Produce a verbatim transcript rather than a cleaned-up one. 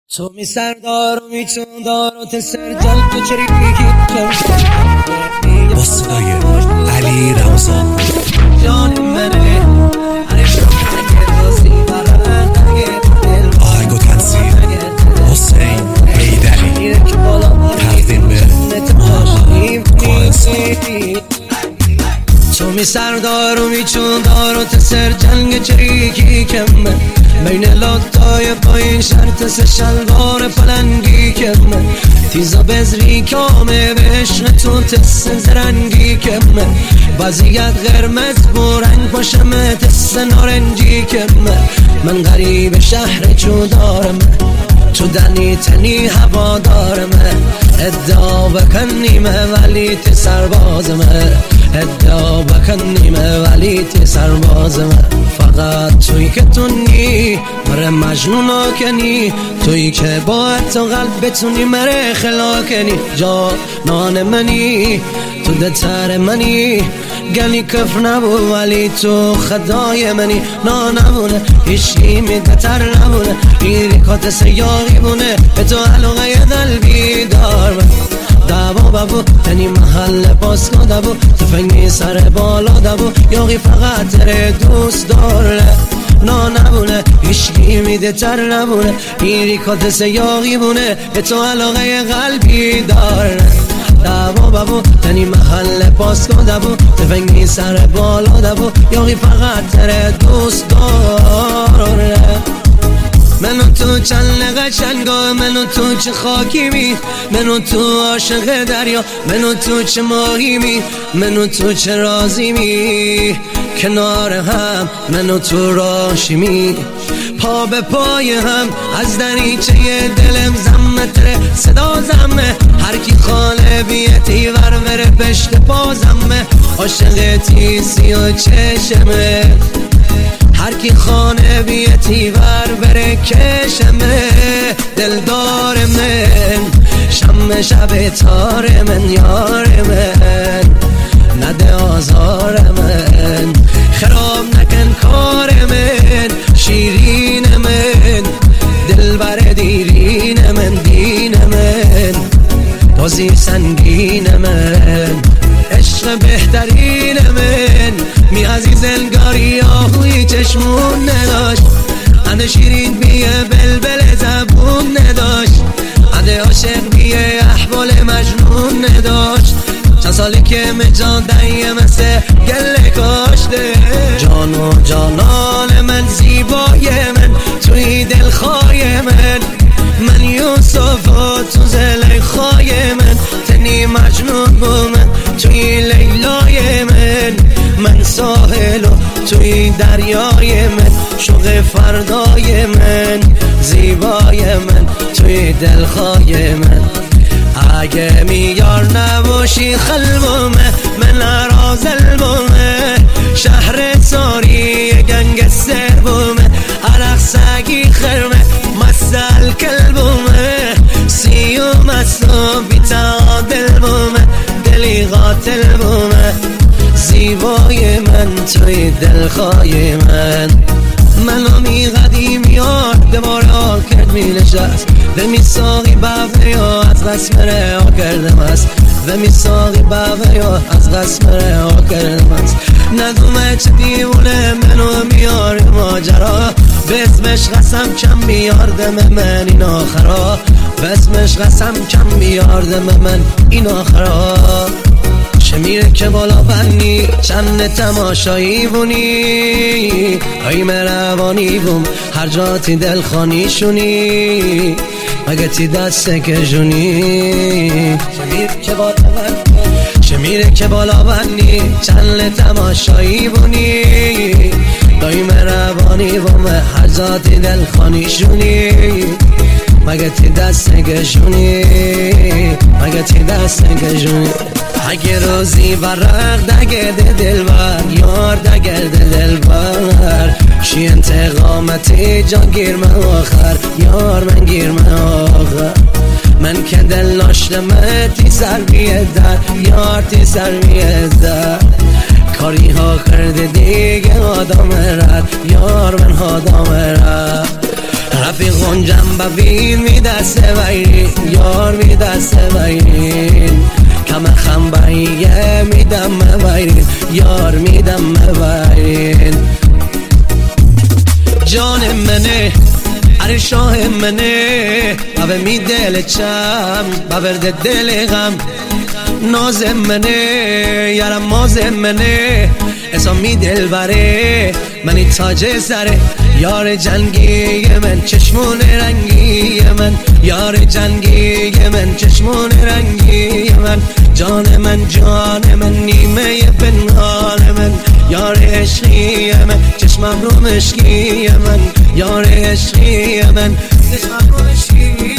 تو می سردار و می چوندار و تسر جل تو چریکی با صدای علی رمضان جان منه آهنگ و تنظیم حسین حیدری تقدیم به محمد کاهن‌سان. تو می سردار و می چوندار و تسر جنگ چریکی کمه بین لاکتای پایین شرط سه شلوار پلنگی کمه تیزا بزری کامه به عشق تو تس زرنگی کمه وضعیت قرمز برنگ پاشمه تس نارنجی کمه من غریب شهر چو دارم تو دنی تنی هوا دارم ادعا بکنیمه ولی تی سربازمه ادعا بکنیمه ولی تی سربازمه فقط توی که تونی مره مجنون آکنی توی که با تو قلب بتونی مره خلا کنی جانان منی تو دتر منی گلی کف نبو ولی تو خدای منی نا نبونه هیچی میدتر نبونه ایری کات سیاقی بونه به تو علاقه قلبی دار من دبا ببو تنی محل پاسکا دبو تفنگی سر بالا دبو یاقی فقط تره دوست داره نا نبونه هیچی میده تر نبونه ایری کات سیاقی بونه به تو علاقه قلبی داره دبا ببو تنی محل پاسکا دبو تفنگی سر بالا دبو یاقی فقط تره دوست داره منو تو چند قشنگا منو تو چه خاکی می منو تو عاشق دریا منو تو چه ماهی می منو تو چه رازی می کنار هم منو تو راشی می پا به پای هم از دریچه دلم زمتره صدا زمه هر کی خاله بیتی ور بره پشت بازمه عاشق تیسی و چشمه هر کی خانه بیتی ور بره کشمه دلدار من شم شب تار من یار من نده آزار من خراب نکن کار من شیرین من دلبر دیرین من دین من بازی سنگین من عشق بهترین من می عزیز انگاری آهوی چشمون نداشت انده شیرین بیه بلبل زبون نداشت انده عاشق بیه احوال مجنون نداشت چند سالی که مجان دهیه مثل گله کاشته جان و جانان من زیبای من توی دلخواه من من یوسف و تو زلیخای من تنی مجنون بو من توی لیلای من من ساحل و توی دریای من شوق فردای من زیبای من توی دلخواه من اگه میار نباشی خلبومه من رازل بومه شهر ساری گنگ سر بومه عرق سگی خرمه مسل کلبومه سی و مسا بی تعادل بومه دلی قاتل بومه زیبای من توی دلخواه من منو می قدیم یار دمارا کرد می نشست و می ساقی بفه یا از قسم رها کردم است و می ساقی بفه یا از قسم رها کردم است ندومه چه دیونه منو میار ماجرا به اسمش قسم کم بیاردم من این آخرا به اسمش قسم کم بیاردم من این آخرا چه میره که بالا بنی چند تماشایی بونی های مروانی بوم هر جا تی دلخانی شونی مگه تی دسته که جونی چه میره که بالا بنی چه میره که بالا بنی چند تماشایی بونی های مروانی بوم هر جا تی دلخانی شونی مگه تی دسته که جونی مگه تی دسته که جونی اگه روزی برق دگرده دلبر یار دگرده دلبر شی انتقامتی جان گیرمه آخر یار من گیرمه آخر من که دل ناشتمه تی سر بیدر یار تی سر بیدر کاری ها کرده دیگه آدم رد یار من آدم رد رفیقون جنب بین می دست بایرین یار می دست بایرین کم خم بایه میدم بایرین یار میدم بایرین جان منه اره شاه منه بابه می دل چم ببرده دل غم ناز منه یارم ماز منه اسامی دل بره منی تاج سره یار جنگی من چشمون رنگی من یار جنگی من چشمون رنگی من جان من جان من نیمه پنهان من یار عشقی من چشمم رو مشکی من یار عشقی من چشمم رو مشکی